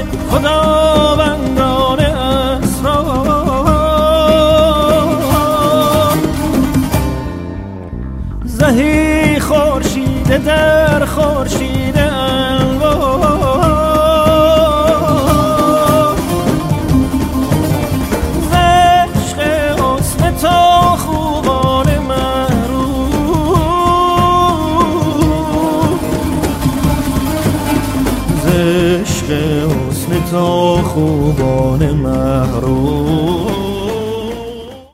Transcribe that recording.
خداوندان اسرار زهی خورشید در خورشید انوار ز عشق حسن تو خوبان محروم ز عشق حسن تو خوبان محروم